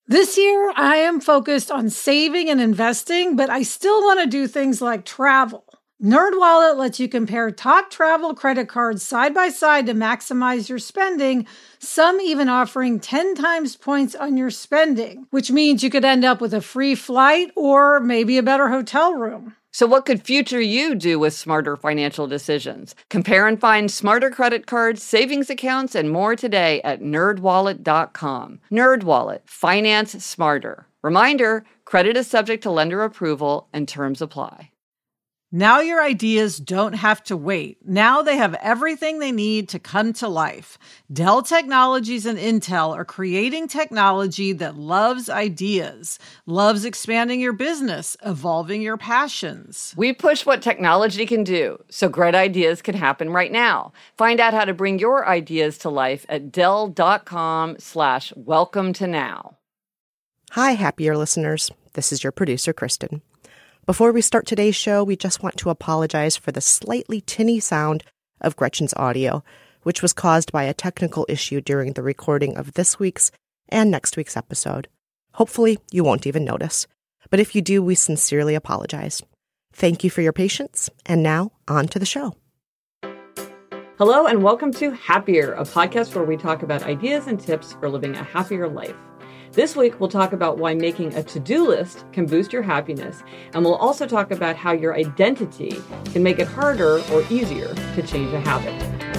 This year, I am focused on saving and investing, but I still want to do things like travel. NerdWallet lets you compare top travel credit cards side by side to maximize your spending, some even offering 10 times points on your spending, which means you could end up with a free flight or maybe a better hotel room. So what could future you do with smarter financial decisions? Compare and find smarter credit cards, savings accounts, and more today at nerdwallet.com. NerdWallet. Finance smarter. Reminder, credit is subject to lender approval and terms apply. Now your ideas don't have to wait. Now they have everything they need to come to life. Dell Technologies and Intel are creating technology that loves ideas, loves expanding your business, evolving your passions. We push what technology can do, so great ideas can happen right now. Find out how to bring your ideas to life at Dell.com/welcome to now. Hi, happier listeners. This is your producer, Kristen. Before we start today's show, we just want to apologize for the slightly tinny sound of Gretchen's audio, which was caused by a technical issue during the recording of this week's and next week's episode. Hopefully, you won't even notice. But if you do, we sincerely apologize. Thank you for your patience. And now, on to the show. Hello, and welcome to Happier, a podcast where we talk about ideas and tips for living a happier life. This week, we'll talk about why making a to-do list can boost your happiness, and we'll also talk about how your identity can make it harder or easier to change a habit.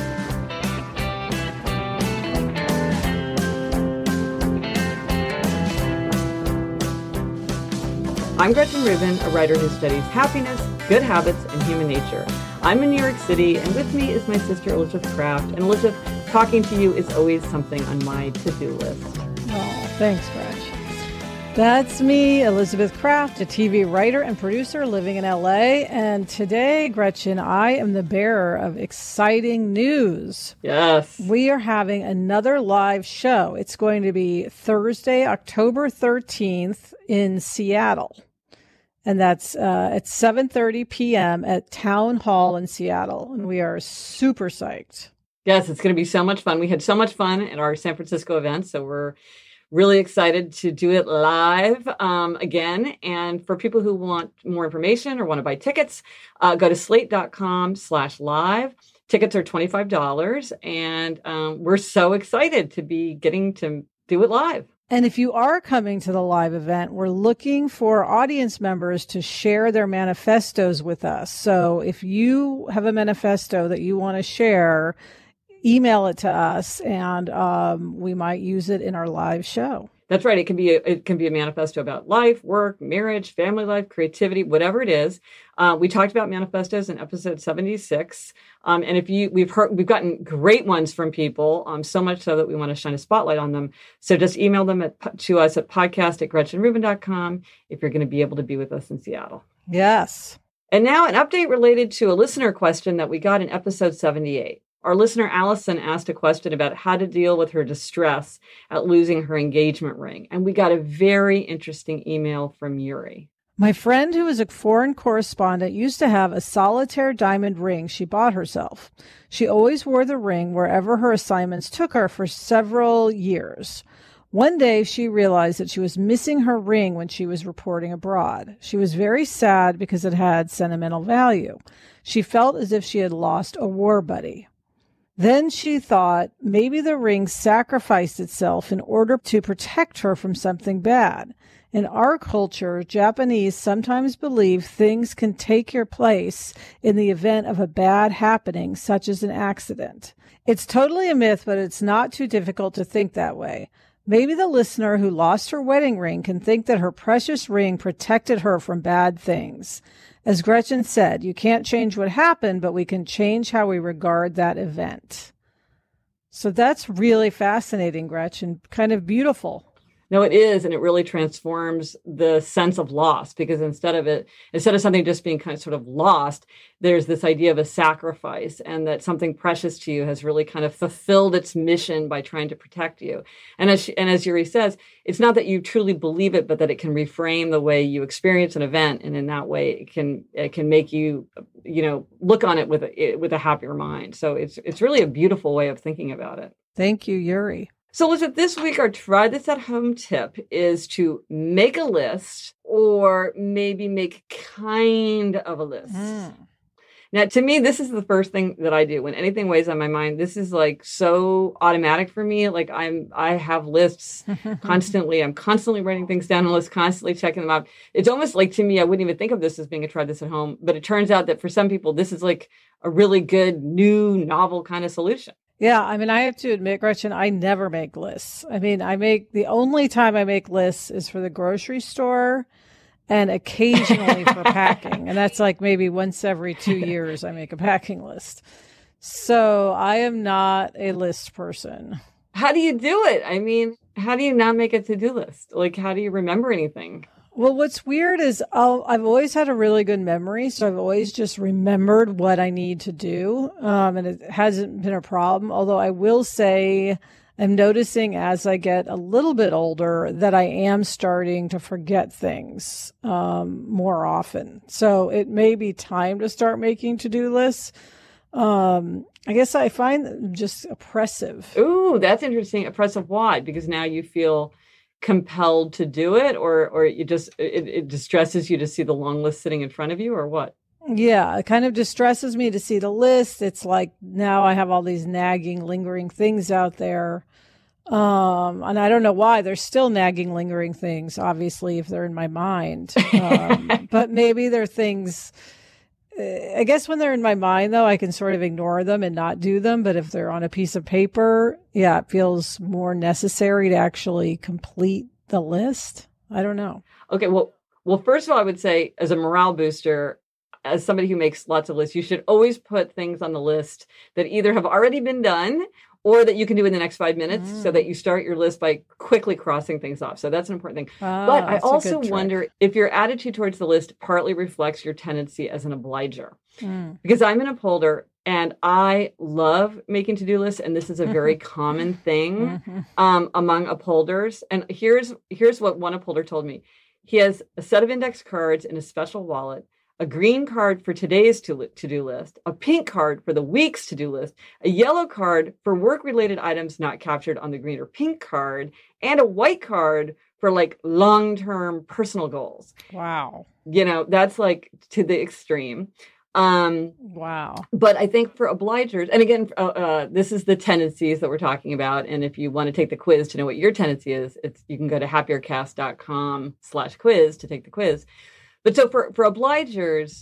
I'm Gretchen Rubin, a writer who studies happiness, good habits, and human nature. I'm in New York City, and with me is my sister, Elizabeth Kraft. And Elizabeth, talking to you is always something on my to-do list. Oh, thanks, Gretch. That's me, Elizabeth Kraft, a TV writer and producer living in LA. And today, Gretchen, I am the bearer of exciting news. Yes. We are having another live show. It's going to be Thursday, October 13th in Seattle. And that's at 7:30 p.m. at Town Hall in Seattle. And we are super psyched. Yes, it's going to be so much fun. We had so much fun at our San Francisco event, so we're really excited to do it live again. And for people who want more information or want to buy tickets, go to slate.com/live. Tickets are $25, and we're so excited to be getting to do it live. And if you are coming to the live event, we're looking for audience members to share their manifestos with us. So if you have a manifesto that you want to share, email it to us, and we might use it in our live show. That's right. It can be a manifesto about life, work, marriage, family life, creativity, whatever it is. We talked about manifestos in episode 76. And we've gotten great ones from people, so much so that we want to shine a spotlight on them. So just email them to us at podcast@gretchenrubin.com if you're going to be able to be with us in Seattle. Yes. And now an update related to a listener question that we got in episode 78. Our listener, Allison, asked a question about how to deal with her distress at losing her engagement ring. And we got a very interesting email from Yuri. My friend, who is a foreign correspondent, used to have a solitaire diamond ring she bought herself. She always wore the ring wherever her assignments took her for several years. One day, she realized that she was missing her ring when she was reporting abroad. She was very sad because it had sentimental value. She felt as if she had lost a war buddy. Then she thought maybe the ring sacrificed itself in order to protect her from something bad. In our culture, Japanese sometimes believe things can take your place in the event of a bad happening, such as an accident. It's totally a myth, but it's not too difficult to think that way. Maybe the listener who lost her wedding ring can think that her precious ring protected her from bad things. As Gretchen said, you can't change what happened, but we can change how we regard that event. So that's really fascinating, Gretchen, kind of beautiful. No, it is. And it really transforms the sense of loss, because instead of something just being kind of sort of lost, there's this idea of a sacrifice, and that something precious to you has really kind of fulfilled its mission by trying to protect you. And as Yuri says, it's not that you truly believe it, but that it can reframe the way you experience an event. And in that way, it can make you, look on it with a happier mind. So it's really a beautiful way of thinking about it. Thank you, Yuri. So Elizabeth, this week our try this at home tip is to make a list or maybe make kind of a list. Now, to me, this is the first thing that I do when anything weighs on my mind. This is like so automatic for me. Like I have lists constantly. I'm constantly writing things down on lists, constantly checking them out. It's almost like, to me, I wouldn't even think of this as being a try this at home, but it turns out that for some people, this is like a really good, new, novel kind of solution. Yeah, I mean, I have to admit, Gretchen, I never make lists. I mean, the only time I make lists is for the grocery store and occasionally for packing. And that's like maybe once every 2 years I make a packing list. So I am not a list person. How do you do it? I mean, how do you not make a to-do list? Like, how do you remember anything? Well, what's weird is I've always had a really good memory, so I've always just remembered what I need to do, and it hasn't been a problem. Although I will say I'm noticing as I get a little bit older that I am starting to forget things more often. So it may be time to start making to-do lists. I guess I find them just oppressive. Ooh, that's interesting. Oppressive. Why? Because now you feel compelled to do it, or you just it distresses you to see the long list sitting in front of you, or what? Yeah, it kind of distresses me to see the list. It's like now I have all these nagging, lingering things out there. And I don't know why. There's still nagging, lingering things, obviously, if they're in my mind. But maybe they're things, I guess when they're in my mind, though, I can sort of ignore them and not do them. But if they're on a piece of paper, yeah, it feels more necessary to actually complete the list. I don't know. Okay, well, first of all, I would say as a morale booster, as somebody who makes lots of lists, you should always put things on the list that either have already been done or that you can do in the next 5 minutes, so that you start your list by quickly crossing things off. So that's an important thing. But I also wonder if your attitude towards the list partly reflects your tendency as an obliger. Because I'm an upholder and I love making to-do lists. And this is a very common thing among upholders. And here's what one upholder told me. He has a set of index cards in a special wallet, a green card for today's to-do list, a pink card for the week's to-do list, a yellow card for work-related items not captured on the green or pink card, and a white card for like long-term personal goals. Wow. You know, that's like to the extreme. Wow. But I think for obligers, and again, this is the tendencies that we're talking about. And if you want to take the quiz to know what your tendency is, you can go to happiercast.com/quiz to take the quiz. But so for obligers,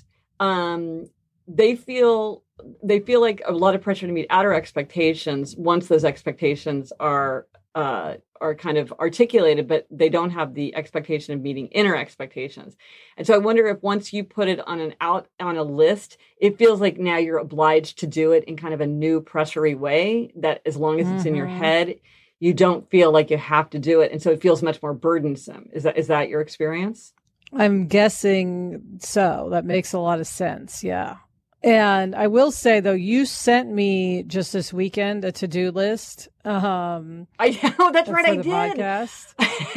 they feel like a lot of pressure to meet outer expectations once those expectations are kind of articulated, but they don't have the expectation of meeting inner expectations. And so I wonder if once you put it on a list, it feels like now you're obliged to do it in kind of a new pressury way, that as long as it's in your head, you don't feel like you have to do it. And so it feels much more burdensome. Is that your experience? I'm guessing so. That makes a lot of sense. Yeah. And I will say, though, you sent me just this weekend a to-do list. I know. That's right. I did. Podcast.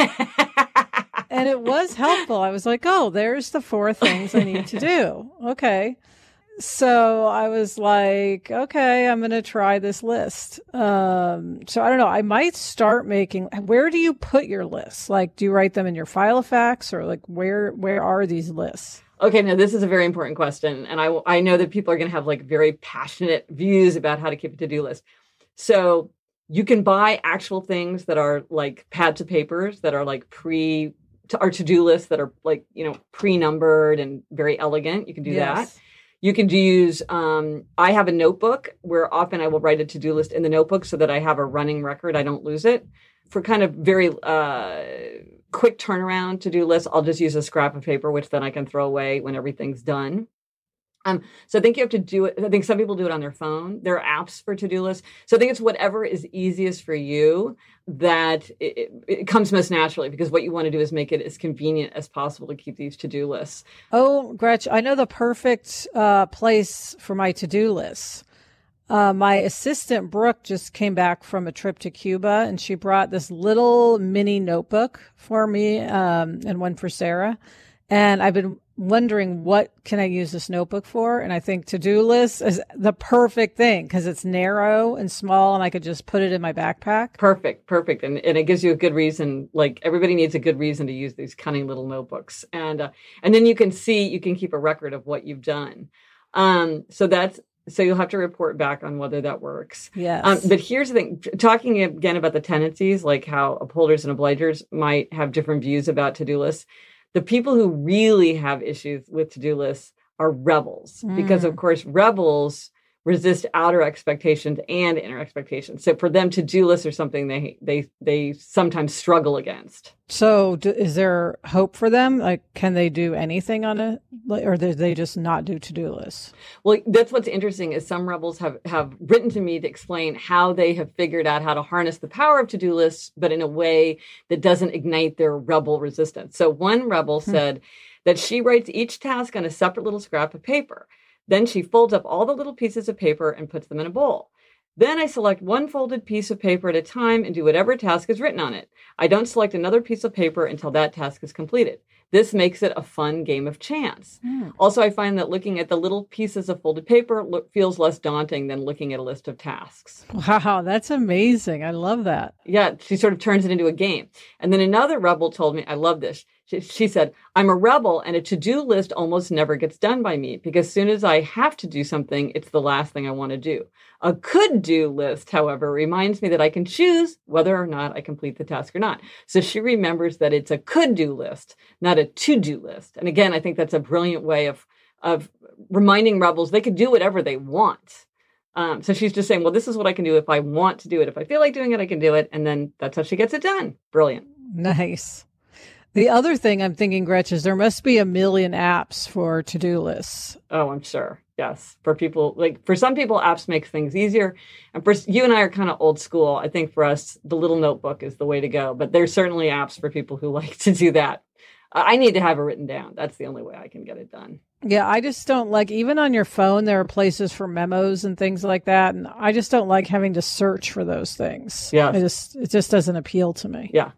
And it was helpful. I was like, oh, there's the 4 things I need to do. Okay. So I was like, okay, I'm going to try this list. So I don't know. I might start making, where do you put your lists? Like, do you write them in your file of facts, or like where are these lists? Okay, now this is a very important question. And I know that people are going to have like very passionate views about how to keep a to-do list. So you can buy actual things that are like pads of papers that are like our to-do lists that are like, pre-numbered and very elegant. You can do that. You can use, I have a notebook where often I will write a to-do list in the notebook so that I have a running record. I don't lose it. For kind of very quick turnaround to-do lists, I'll just use a scrap of paper, which then I can throw away when everything's done. So I think you have to do it. I think some people do it on their phone. There are apps for to-do lists. So I think it's whatever is easiest for you that it comes most naturally, because what you want to do is make it as convenient as possible to keep these to-do lists. Oh, Gretchen, I know the perfect place for my to-do lists. My assistant, Brooke, just came back from a trip to Cuba, and she brought this little mini notebook for me and one for Sarah. And I've been wondering what can I use this notebook for? And I think to-do list is the perfect thing because it's narrow and small and I could just put it in my backpack. Perfect. And it gives you a good reason. Like everybody needs a good reason to use these cunning little notebooks. And then you can keep a record of what you've done. So you'll have to report back on whether that works. Yes. But here's the thing, talking again about the tendencies, like how upholders and obligers might have different views about to-do lists. The people who really have issues with to-do lists are rebels, because of course, rebels resist outer expectations and inner expectations. So for them, to-do lists are something they sometimes struggle against. So is there hope for them? Like, can they do anything on it, or do they just not do to-do lists? Well, that's what's interesting is some rebels have written to me to explain how they have figured out how to harness the power of to-do lists, but in a way that doesn't ignite their rebel resistance. So one rebel said that she writes each task on a separate little scrap of paper. Then she folds up all the little pieces of paper and puts them in a bowl. Then I select one folded piece of paper at a time and do whatever task is written on it. I don't select another piece of paper until that task is completed. This makes it a fun game of chance. Also, I find that looking at the little pieces of folded paper feels less daunting than looking at a list of tasks. Wow, that's amazing. I love that. Yeah, she sort of turns it into a game. And then another rebel told me, I love this. She said, I'm a rebel and a to-do list almost never gets done by me because as soon as I have to do something, it's the last thing I want to do. A could-do list, however, reminds me that I can choose whether or not I complete the task or not. So she remembers that it's a could-do list, not a to-do list. And again, I think that's a brilliant way of reminding rebels they could do whatever they want. So she's just saying, well, this is what I can do if I want to do it. If I feel like doing it, I can do it. And then that's how she gets it done. Brilliant. Nice. The other thing I'm thinking, Gretch, is there must be a million apps for to-do lists. Oh, I'm sure. Yes. For people, like for some people, apps make things easier. And for you and I are kind of old school. I think for us, the little notebook is the way to go. But there's certainly apps for people who like to do that. I need to have it written down. That's the only way I can get it done. Yeah, I just don't like, even on your phone, there are places for memos and things like that. And I just don't like having to search for those things. Yeah. It just doesn't appeal to me. Yeah.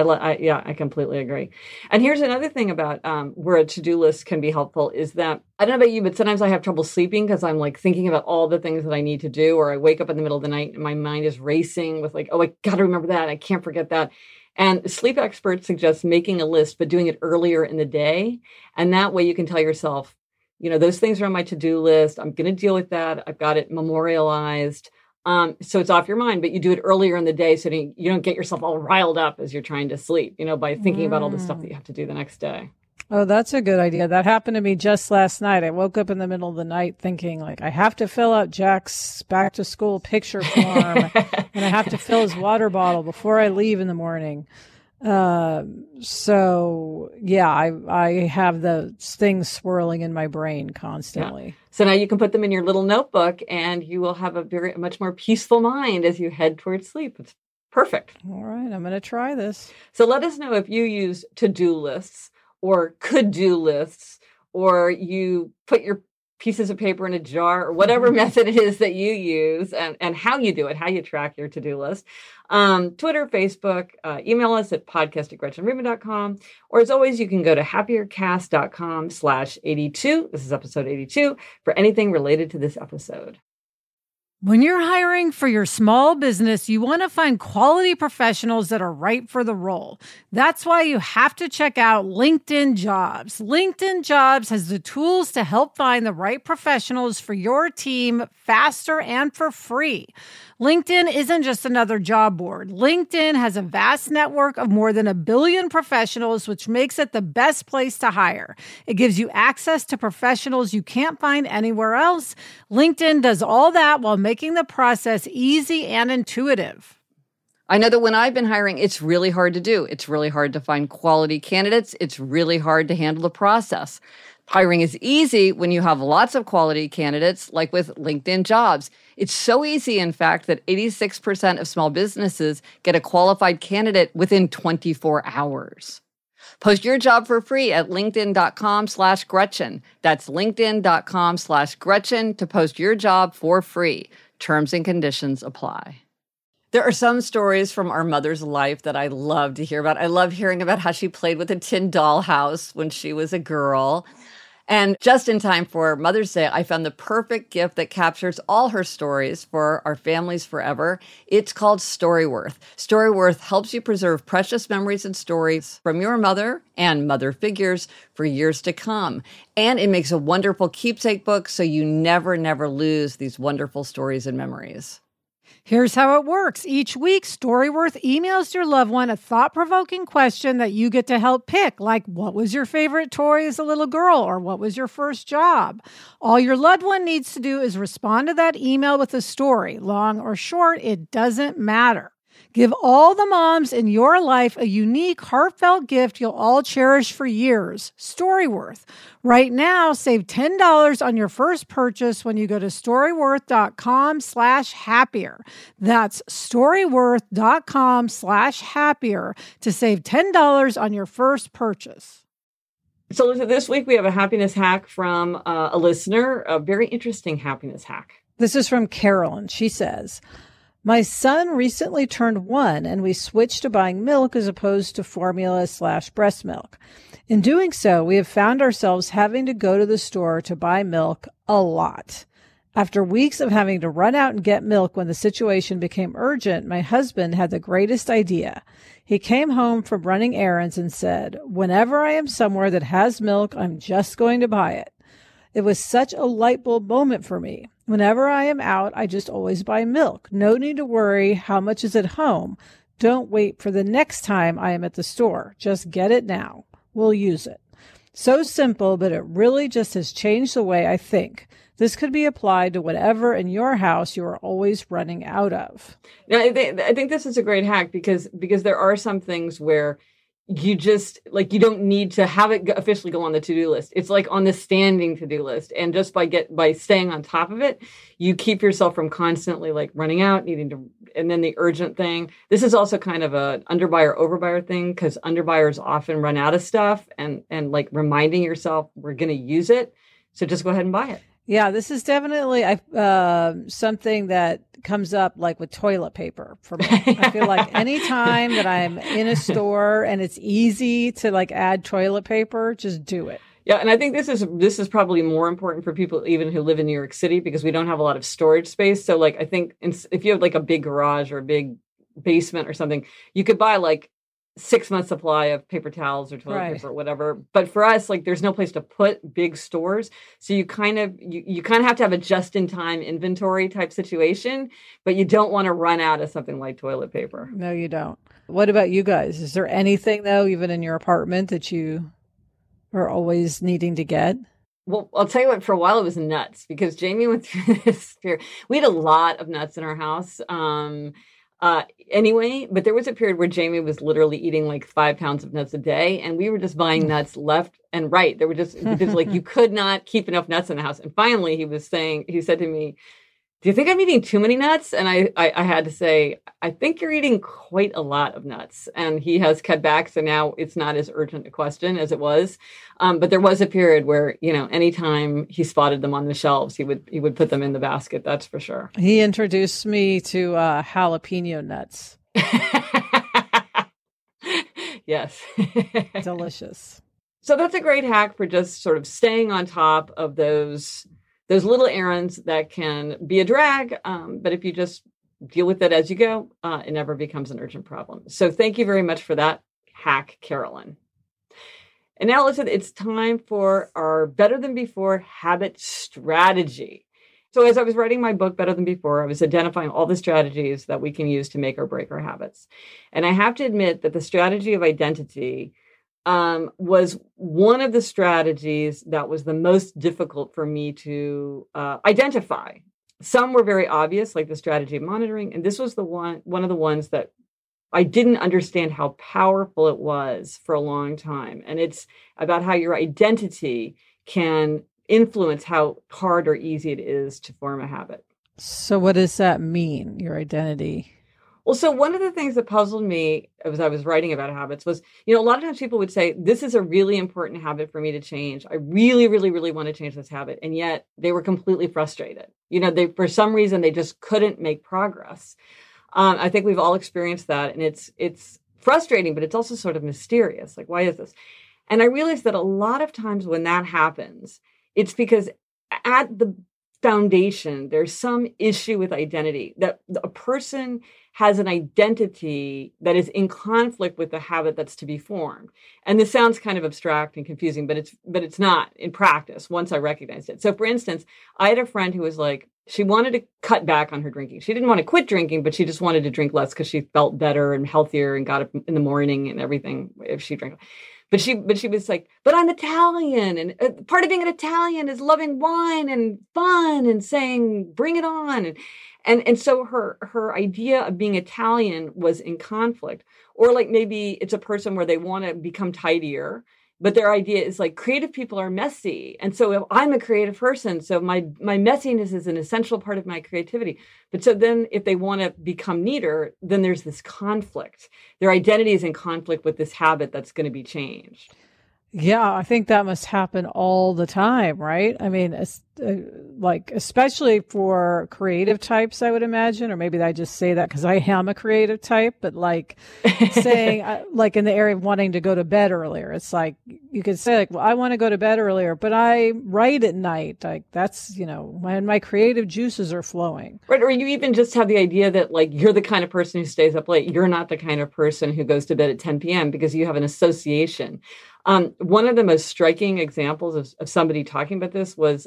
I completely agree. And here's another thing about where a to-do list can be helpful is that, I don't know about you, but sometimes I have trouble sleeping because I'm like thinking about all the things that I need to do, or I wake up in the middle of the night and my mind is racing with like, oh, I got to remember that. I can't forget that. And sleep experts suggest making a list, but doing it earlier in the day. And that way you can tell yourself, those things are on my to-do list. I'm going to deal with that. I've got it memorialized. So it's off your mind, but you do it earlier in the day so you don't get yourself all riled up as you're trying to sleep, by thinking about all the stuff that you have to do the next day. Oh, that's a good idea. That happened to me just last night. I woke up in the middle of the night thinking like I have to fill out Jack's back to school picture form and I have to fill his water bottle before I leave in the morning. So yeah, I have the things swirling in my brain constantly. Yeah. So now you can put them in your little notebook and you will have a much more peaceful mind as you head towards sleep. It's perfect. All right. I'm going to try this. So let us know if you use to-do lists or could-do lists, or you put your pieces of paper in a jar, or whatever method it is that you use, and how you do it, how you track your to-do list. Twitter, Facebook, email us at podcast@GretchenRubin.com. Or as always, you can go to happiercast.com/82. This is episode 82 for anything related to this episode. When you're hiring for your small business, you want to find quality professionals that are right for the role. That's why you have to check out LinkedIn Jobs. LinkedIn Jobs has the tools to help find the right professionals for your team faster and for free. LinkedIn isn't just another job board. LinkedIn has a vast network of more than 1 billion professionals, which makes it the best place to hire. It gives you access to professionals you can't find anywhere else. LinkedIn does all that while making the process easy and intuitive. I know that when I've been hiring, it's really hard to do. It's really hard to find quality candidates. It's really hard to handle the process. Hiring is easy when you have lots of quality candidates, like with LinkedIn Jobs. It's so easy, in fact, that 86% of small businesses get a qualified candidate within 24 hours. Post your job for free at linkedin.com/Gretchen. That's linkedin.com/Gretchen to post your job for free. Terms and conditions apply. There are some stories from our mother's life that I love to hear about. I love hearing about how she played with a tin dollhouse when she was a girl. And just in time for Mother's Day, I found the perfect gift that captures all her stories for our families forever. It's called Storyworth. Storyworth helps you preserve precious memories and stories from your mother and mother figures for years to come. And it makes a wonderful keepsake book so you never lose these wonderful stories and memories. Here's how it works. Each week, Storyworth emails your loved one a thought-provoking question that you get to help pick, like what was your favorite toy as a little girl, or what was your first job? All your loved one needs to do is respond to that email with a story. Long or short, it doesn't matter. Give all the moms in your life a unique, heartfelt gift you'll all cherish for years. Storyworth. Right now, save $10 on your first purchase when you go to storyworth.com/happier. That's storyworth.com/happier to save $10 on your first purchase. So Lisa, this week we have a happiness hack from a listener, a very interesting happiness hack. This is from Carolyn. She says, my son recently turned 1 and we switched to buying milk as opposed to formula/breast milk. In doing so, we have found ourselves having to go to the store to buy milk a lot. After weeks of having to run out and get milk when the situation became urgent, my husband had the greatest idea. He came home from running errands and said, whenever I am somewhere that has milk, I'm just going to buy it. It was such a light bulb moment for me. Whenever I am out, I just always buy milk. No need to worry how much is at home. Don't wait for the next time I am at the store. Just get it now. We'll use it. So simple, but it really just has changed the way I think. This could be applied to whatever in your house you are always running out of. Now, I think this is a great hack because there are some things where you just you don't need to have it officially go on the to-do list. It's like on the standing to-do list. And just by staying on top of it, you keep yourself from constantly running out, and then the urgent thing. This is also kind of a underbuyer, overbuyer thing because underbuyers often run out of stuff and reminding yourself we're going to use it. So just go ahead and buy it. Yeah, this is definitely something that comes up with toilet paper for me. I feel like anytime that I'm in a store and it's easy to add toilet paper, just do it. Yeah, and I think this is probably more important for people even who live in New York City because we don't have a lot of storage space. So I think if you have a big garage or a big basement or something, you could buy 6 months supply of paper towels or toilet paper or whatever. But for us, there's no place to put big stores. So you kind of have to have a just in time inventory type situation, but you don't want to run out of something like toilet paper. No, you don't. What about you guys? Is there anything though, even in your apartment that you are always needing to get? Well, I'll tell you what, for a while it was nuts because Jamie went through this period. We had a lot of nuts in our house. Anyway, but there was a period where Jamie was literally eating 5 pounds of nuts a day, and we were just buying nuts left and right. There were just because you could not keep enough nuts in the house. And finally, he said to me, "Do you think I'm eating too many nuts?" And I had to say, "I think you're eating quite a lot of nuts." And he has cut back, so now it's not as urgent a question as it was. But there was a period where anytime he spotted them on the shelves, he would put them in the basket. That's for sure. He introduced me to jalapeno nuts. Yes, delicious. So that's a great hack for just sort of staying on top of those little errands that can be a drag. But if you just deal with it as you go, it never becomes an urgent problem. So thank you very much for that hack, Carolyn. And now listen, it's time for our Better Than Before habit strategy. So as I was writing my book, Better Than Before, I was identifying all the strategies that we can use to make or break our habits. And I have to admit that the strategy of identity was one of the strategies that was the most difficult for me to identify. Some were very obvious, like the strategy of monitoring. And this was one of the ones that I didn't understand how powerful it was for a long time. And it's about how your identity can influence how hard or easy it is to form a habit. So what does that mean, your identity? Well, so one of the things that puzzled me as I was writing about habits was, a lot of times people would say, this is a really important habit for me to change. I really, really, really want to change this habit. And yet they were completely frustrated. For some reason, they just couldn't make progress. I think we've all experienced that, and it's frustrating, but it's also sort of mysterious. Like, why is this? And I realized that a lot of times when that happens, it's because at the foundation, there's some issue with identity, that a person has an identity that is in conflict with the habit that's to be formed. And this sounds kind of abstract and confusing, but it's not in practice once I recognized it. So for instance, I had a friend who was like, she wanted to cut back on her drinking. She didn't want to quit drinking, but she just wanted to drink less because she felt better and healthier and got up in the morning and everything if she drank. But she was like, but I'm Italian, and part of being an Italian is loving wine and fun and saying, bring it on. And so her idea of being Italian was in conflict. Or like maybe it's a person where they want to become tidier, but their idea is like creative people are messy. And so if I'm a creative person, so my messiness is an essential part of my creativity. But so then if they want to become neater, then there's this conflict. Their identity is in conflict with this habit that's going to be changed. Yeah, I think that must happen all the time, right? I mean, like, especially for creative types, I would imagine, or maybe I just say that because I am a creative type, but like saying, like in the area of wanting to go to bed earlier, it's like, you could say like, well, I want to go to bed earlier, but I write at night. Like that's, when my creative juices are flowing. Right. Or you even just have the idea that like, you're the kind of person who stays up late. You're not the kind of person who goes to bed at 10 p.m. because you have an association. One of the most striking examples of somebody talking about this was,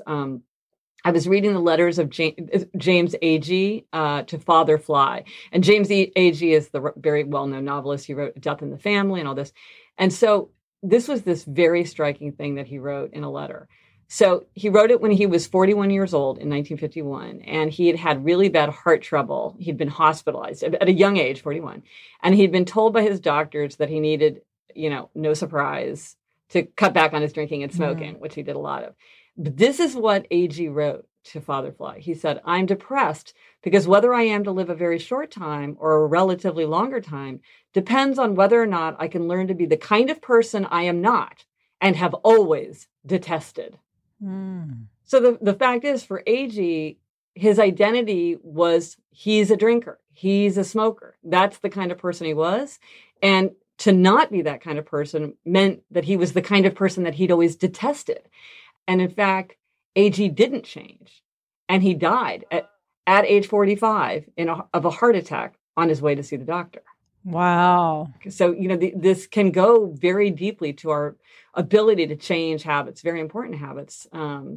I was reading the letters of James Agee to Father Fly. And James Agee is the very well-known novelist. He wrote Death in the Family and all this. And so this was this very striking thing that he wrote in a letter. So he wrote it when he was 41 years old in 1951, and he had had really bad heart trouble. He'd been hospitalized at a young age, 41. And he'd been told by his doctors that he needed, no surprise, to cut back on his drinking and smoking, which he did a lot of. But this is what Agee wrote to Father Fly. He said, I'm depressed because whether I am to live a very short time or a relatively longer time depends on whether or not I can learn to be the kind of person I am not and have always detested. So the fact is, for Agee, his identity was he's a drinker. He's a smoker. That's the kind of person he was. And to not be that kind of person meant that he was the kind of person that he'd always detested. And in fact, Agee didn't change. And he died at age 45 of a heart attack on his way to see the doctor. Wow. So, this can go very deeply to our ability to change habits, very important habits,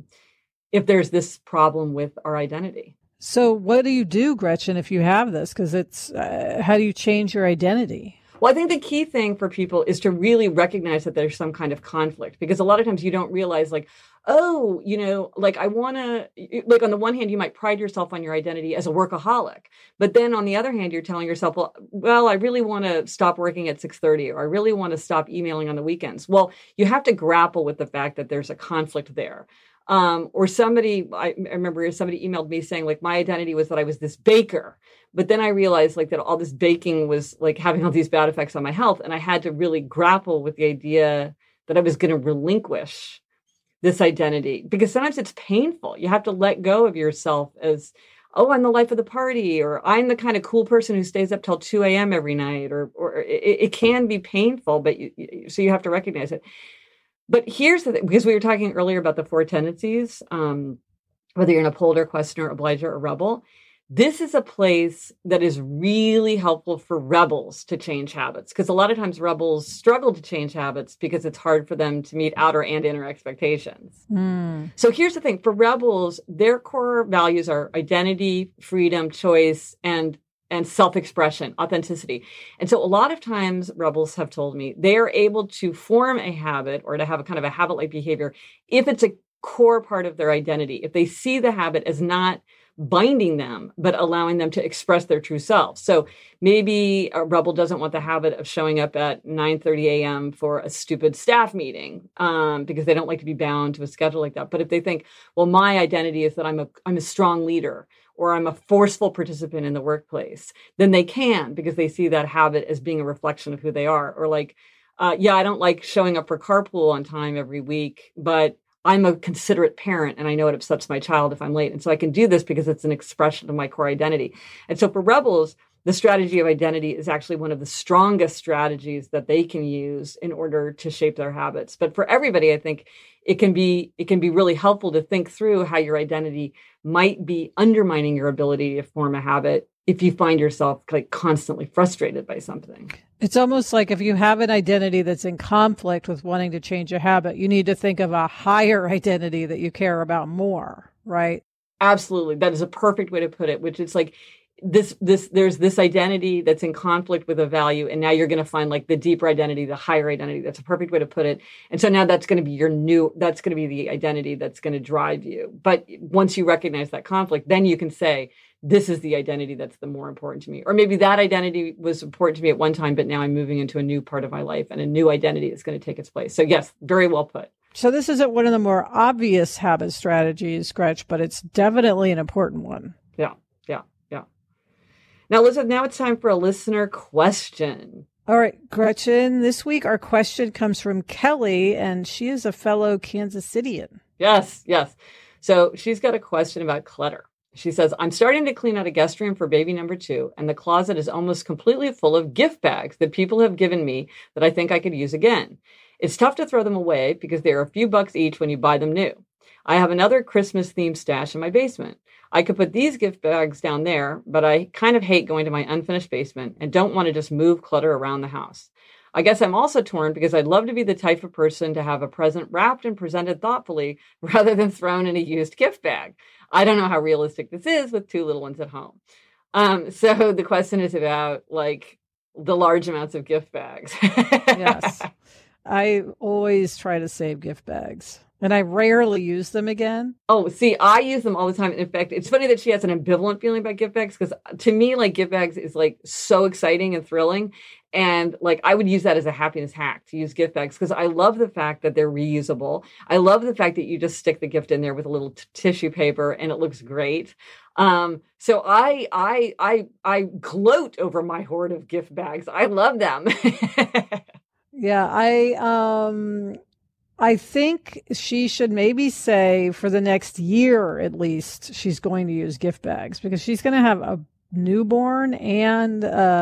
if there's this problem with our identity. So what do you do, Gretchen, if you have this? Because it's, how do you change your identity? Well, I think the key thing for people is to really recognize that there's some kind of conflict, because a lot of times you don't realize like, oh, like I want to, like on the one hand, you might pride yourself on your identity as a workaholic. But then on the other hand, you're telling yourself, well, I really want to stop working at 6:30, or I really want to stop emailing on the weekends. Well, you have to grapple with the fact that there's a conflict there. Or I remember somebody emailed me saying like, my identity was that I was this baker. But then I realized like that all this baking was like having all these bad effects on my health. And I had to really grapple with the idea that I was going to relinquish this identity, because sometimes it's painful. You have to let go of yourself as, oh, I'm the life of the party, or I'm the kind of cool person who stays up till 2 a.m. every night, or it can be painful, but so you have to recognize it. But here's the thing, because we were talking earlier about the 4 tendencies, whether you're an upholder, questioner, obliger, or rebel. This is a place that is really helpful for rebels to change habits, because a lot of times rebels struggle to change habits because it's hard for them to meet outer and inner expectations. So here's the thing. For rebels, their core values are identity, freedom, choice, and self-expression, authenticity. And so a lot of times rebels have told me they are able to form a habit or to have a kind of a habit-like behavior if it's a core part of their identity, if they see the habit as not binding them, but allowing them to express their true self. So maybe a rebel doesn't want the habit of showing up at 9:30 a.m. for a stupid staff meeting because they don't like to be bound to a schedule like that. But if they think, well, my identity is that I'm a strong leader, or I'm a forceful participant in the workplace, then they can, because they see that habit as being a reflection of who they are. Or like, I don't like showing up for carpool on time every week, but I'm a considerate parent and I know it upsets my child if I'm late. And so I can do this because it's an expression of my core identity. And so for rebels, the strategy of identity is actually one of the strongest strategies that they can use in order to shape their habits. But for everybody, I think it can be really helpful to think through how your identity might be undermining your ability to form a habit if you find yourself like constantly frustrated by something. It's almost like if you have an identity that's in conflict with wanting to change a habit, you need to think of a higher identity that you care about more, right? Absolutely. That is a perfect way to put it, which is like there's this identity that's in conflict with a value. And now you're going to find like the deeper identity, the higher identity. That's a perfect way to put it. And so now that's going to be that's going to be the identity that's going to drive you. But once you recognize that conflict, then you can say, this is the identity that's the more important to me. Or maybe that identity was important to me at one time, but now I'm moving into a new part of my life and a new identity is going to take its place. So yes, very well put. So this isn't one of the more obvious habit strategies, Gretch, but it's definitely an important one. Yeah. Now, Elizabeth, now it's time for a listener question. All right, Gretchen, this week our question comes from Kelly, and she is a fellow Kansas Citian. Yes. So she's got a question about clutter. She says, I'm starting to clean out a guest room for baby number 2, and the closet is almost completely full of gift bags that people have given me that I think I could use again. It's tough to throw them away because they're a few bucks each when you buy them new. I have another Christmas-themed stash in my basement. I could put these gift bags down there, but I kind of hate going to my unfinished basement and don't want to just move clutter around the house. I guess I'm also torn because I'd love to be the type of person to have a present wrapped and presented thoughtfully rather than thrown in a used gift bag. I don't know how realistic this is with 2 little ones at home. So the question is about like the large amounts of gift bags. Yes. I always try to save gift bags. And I rarely use them again. Oh, see, I use them all the time. In fact, it's funny that she has an ambivalent feeling about gift bags because to me, like gift bags is like so exciting and thrilling. And like I would use that as a happiness hack to use gift bags because I love the fact that they're reusable. I love the fact that you just stick the gift in there with a little tissue paper and it looks great. So I gloat over my hoard of gift bags. I love them. Yeah, I think she should maybe say for the next year, at least, she's going to use gift bags because she's going to have a newborn and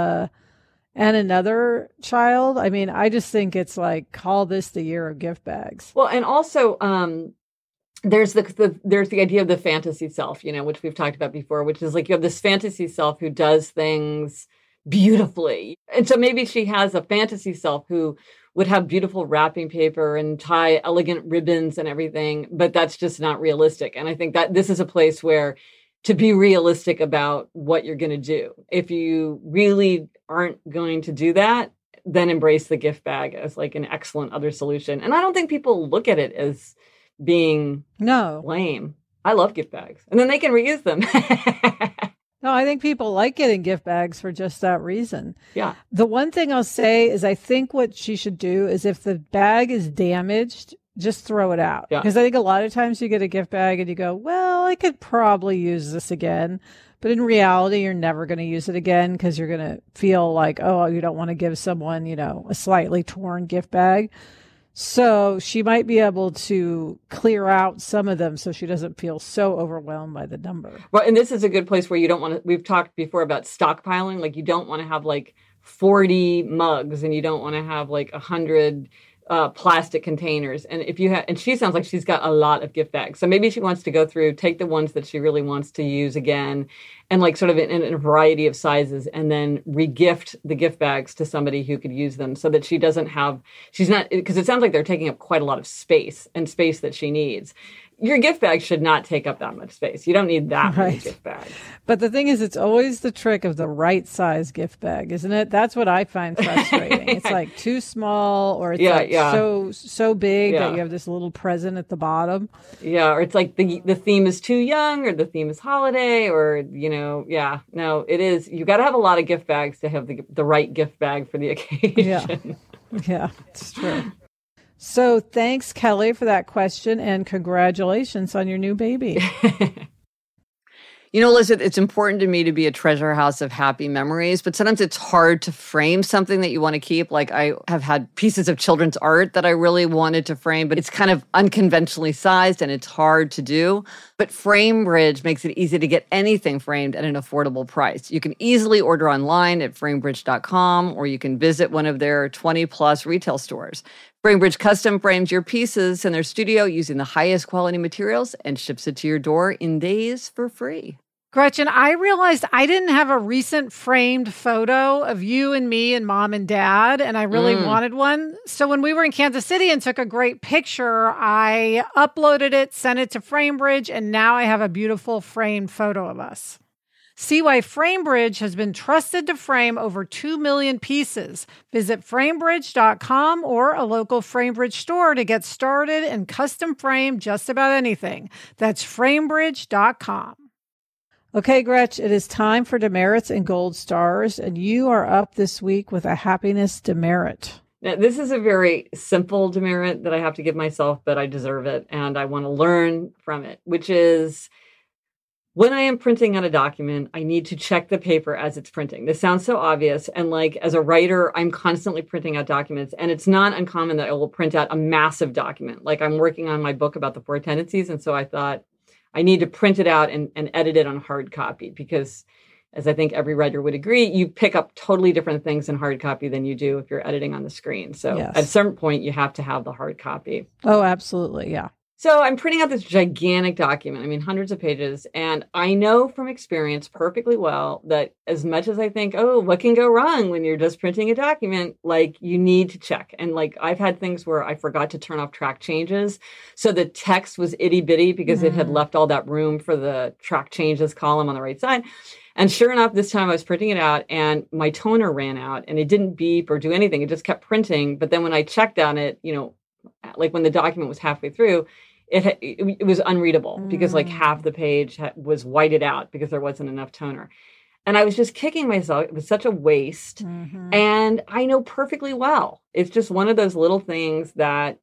another child. I mean, I just think it's like, call this the year of gift bags. Well, and also, there's the idea of the fantasy self, which we've talked about before, which is like you have this fantasy self who does things beautifully. And so maybe she has a fantasy self who would have beautiful wrapping paper and tie elegant ribbons and everything, but that's just not realistic. And I think that this is a place where to be realistic about what you're going to do. If you really aren't going to do that, then embrace the gift bag as like an excellent other solution. And I don't think people look at it as being lame. I love gift bags. And then they can reuse them. No, I think people like getting gift bags for just that reason. Yeah. The one thing I'll say is I think what she should do is if the bag is damaged, just throw it out. Yeah. Because I think a lot of times you get a gift bag and you go, well, I could probably use this again. But in reality, you're never going to use it again because you're going to feel like, oh, you don't want to give someone, a slightly torn gift bag. So she might be able to clear out some of them so she doesn't feel so overwhelmed by the number. Well, and this is a good place where you don't want to, we've talked before about stockpiling. Like you don't want to have like 40 mugs and you don't want to have like 100 plastic containers. And if you have, and she sounds like she's got a lot of gift bags. So maybe she wants to go through, take the ones that she really wants to use again and like sort of in a variety of sizes and then regift the gift bags to somebody who could use them so that she doesn't have, she's not, because it sounds like they're taking up quite a lot of space and space that she needs. Your gift bag should not take up that much space. You don't need that many gift bags. But the thing is, it's always the trick of the right size gift bag, isn't it? That's what I find frustrating. It's like too small or it's so big that you have this little present at the bottom. Yeah, or it's like the theme is too young or the theme is holiday or, no, it is. You got to have a lot of gift bags to have the right gift bag for the occasion. Yeah, it's true. So thanks, Kelly, for that question and congratulations on your new baby. You know, Elizabeth, it's important to me to be a treasure house of happy memories, but sometimes it's hard to frame something that you want to keep. Like I have had pieces of children's art that I really wanted to frame, but it's kind of unconventionally sized and it's hard to do. But FrameBridge makes it easy to get anything framed at an affordable price. You can easily order online at framebridge.com, or you can visit one of their 20-plus retail stores. FrameBridge custom frames your pieces in their studio using the highest quality materials and ships it to your door in days for free. Gretchen, I realized I didn't have a recent framed photo of you and me and mom and dad, and I really wanted one. So when we were in Kansas City and took a great picture, I uploaded it, sent it to FrameBridge, and now I have a beautiful framed photo of us. See why FrameBridge has been trusted to frame over 2 million pieces. Visit framebridge.com or a local FrameBridge store to get started and custom frame just about anything. That's framebridge.com. Okay, Gretch, it is time for demerits and gold stars, and you are up this week with a happiness demerit. Now, this is a very simple demerit that I have to give myself, but I deserve it, and I want to learn from it, which is when I am printing out a document, I need to check the paper as it's printing. This sounds so obvious, and like as a writer, I'm constantly printing out documents, and it's not uncommon that I will print out a massive document. Like I'm working on my book about the 4 tendencies, and so I thought, I need to print it out and edit it on hard copy because, as I think every writer would agree, you pick up totally different things in hard copy than you do if you're editing on the screen. So At a certain point, you have to have the hard copy. Oh, absolutely. Yeah. So I'm printing out this gigantic document, I mean, hundreds of pages. And I know from experience perfectly well that as much as I think, oh, what can go wrong when you're just printing a document, like you need to check. And like I've had things where I forgot to turn off track changes. So the text was itty bitty because it had left all that room for the track changes column on the right side. And sure enough, this time I was printing it out and my toner ran out and it didn't beep or do anything. It just kept printing. But then when I checked on it, you know, like when the document was halfway through, it was unreadable because like half the page was whited out because there wasn't enough toner. And I was just kicking myself. It was such a waste. And I know perfectly well. It's just one of those little things that,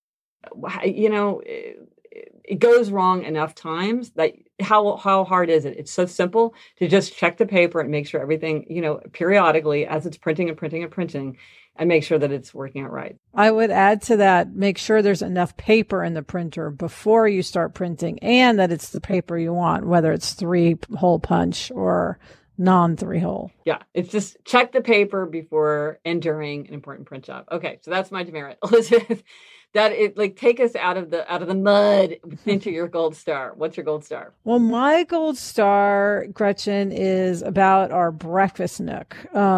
you know, it goes wrong enough times that how hard is it? It's so simple to just check the paper and make sure everything, you know, periodically as it's printing and make sure that it's working out right. I would add to that, make sure there's enough paper in the printer before you start printing and that it's the paper you want, whether it's 3-hole punch or non-3-hole. Yeah, it's just check the paper before entering an important print job. Okay, so that's my demerit. Elizabeth, that it like take us out of the mud into your gold star. What's your gold star? Well, my gold star, Gretchen, is about our breakfast nook.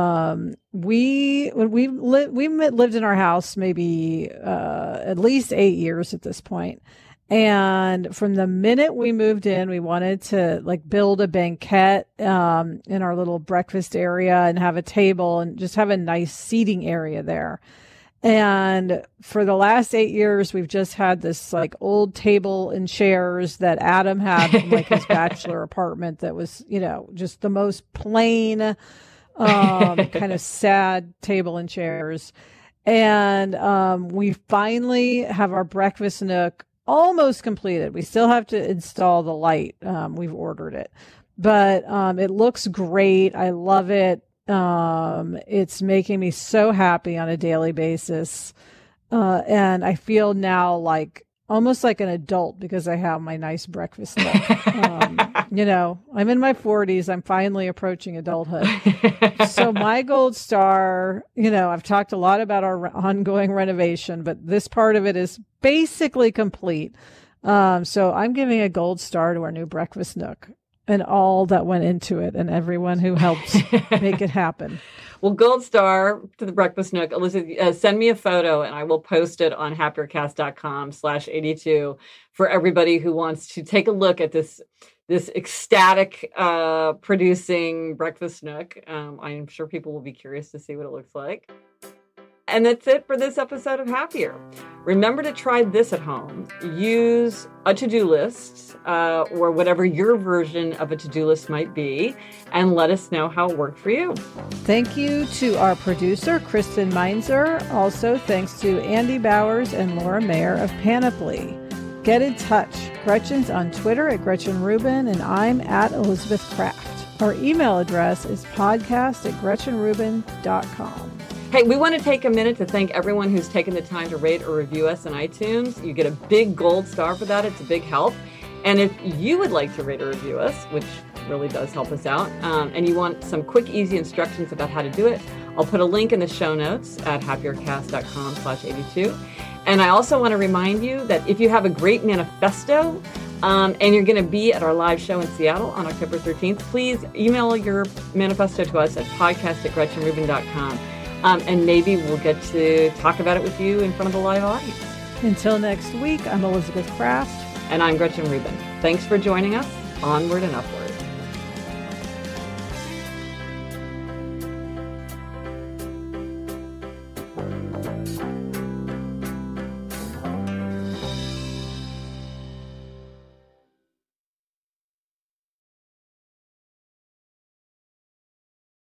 We lived in our house maybe at least 8 years at this point. And from the minute we moved in, we wanted to like build a banquette in our little breakfast area and have a table and just have a nice seating area there. And for the last 8 years, we've just had this like old table and chairs that Adam had from like his bachelor apartment that was, you know, just the most plain, kind of sad table and chairs. And we finally have our breakfast nook almost completed. We still have to install the light. We've ordered it, but it looks great. I love it. It's making me so happy on a daily basis. And I feel now like almost like an adult because I have my nice breakfast nook. You know, I'm in my 40s. I'm finally approaching adulthood. So my gold star, you know, I've talked a lot about our ongoing renovation, but this part of it is basically complete. So I'm giving a gold star to our new breakfast nook and all that went into it and everyone who helped make it happen. Well, gold star to the breakfast nook. Elizabeth, send me a photo and I will post it on happiercast.com/82 for everybody who wants to take a look at this ecstatic producing breakfast nook. I'm sure people will be curious to see what it looks like. And that's it for this episode of Happier. Remember to try this at home. Use a to-do list or whatever your version of a to-do list might be, and let us know how it worked for you. Thank you to our producer, Kristen Meinzer. Also, thanks to Andy Bowers and Laura Mayer of Panoply. Get in touch. Gretchen's on Twitter at Gretchen Rubin, and I'm at Elizabeth Craft. Our email address is podcast@GretchenRubin.com. Hey, we want to take a minute to thank everyone who's taken the time to rate or review us on iTunes. You get a big gold star for that. It's a big help. And if you would like to rate or review us, which really does help us out, and you want some quick, easy instructions about how to do it, I'll put a link in the show notes at happiercast.com/82. And I also want to remind you that if you have a great manifesto and you're going to be at our live show in Seattle on October 13th, please email your manifesto to us at podcast@GretchenRubin.com. And maybe we'll get to talk about it with you in front of the live audience. Until next week, I'm Elizabeth Craft. And I'm Gretchen Rubin. Thanks for joining us. Onward and upward.